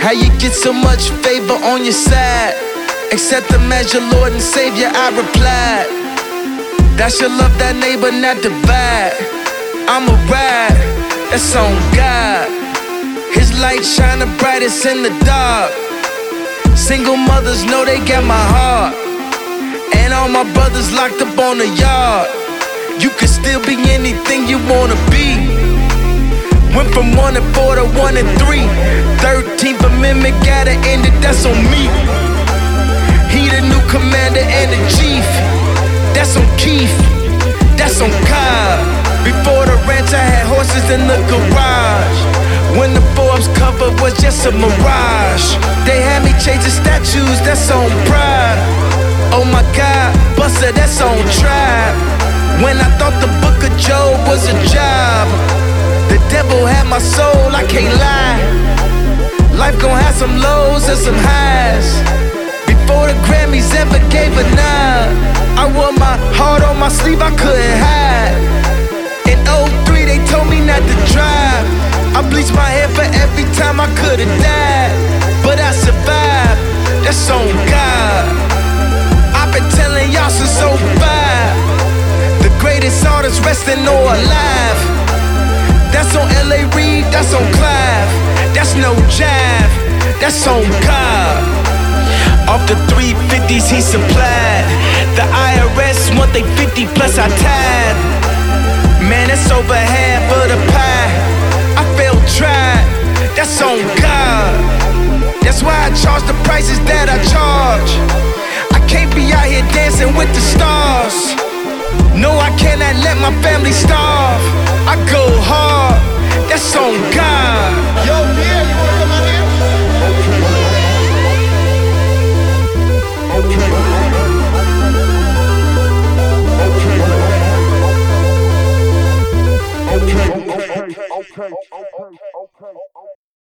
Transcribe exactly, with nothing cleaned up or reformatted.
How you get so much favor on your side? Accept Him as your Lord and Savior, I replied. That's your love, that neighbor, not divide. I'm a ride, that's on God. His light shine the brightest in the dark. Single mothers know they got my heart. And all my brothers locked up on the yard. You can still be anything you wanna be. Went from one and four to one and three. Thirteenth Amendment gotta end it, that's on me. He the new commander and the chief. That's on Keith, that's on Cobb. Before the ranch I had horses in the garage. When the Forbes cover was just a mirage. They had me chasing statues, that's on Pride. Oh my God, Buster, that's on Tribe. When I thought the book of Job was a job, the devil had my soul, I can't lie. Life gon' have some lows and some highs. Before the Grammys ever gave a nod, I wore my heart on my sleeve, I couldn't hide. In oh three they told me not to drive. I bleached my hair for every time I could've died. But I survived, that's on God. I've been telling y'all since oh five. The greatest artist resting or alive. That's on L A Reid, that's on Clive. That's no jive, that's on God. Off the three fifties he supplied. The I R S want they fifty plus I tied. Man, it's over half of the pie. I felt tried, that's on God. That's why I charge the prices that I charge. I can't be out here dancing with the stars. No, I cannot let my family starve. I go hard, that's on God. Yo, yeah, you wanna come out here? Okay, okay, okay, okay, okay, okay.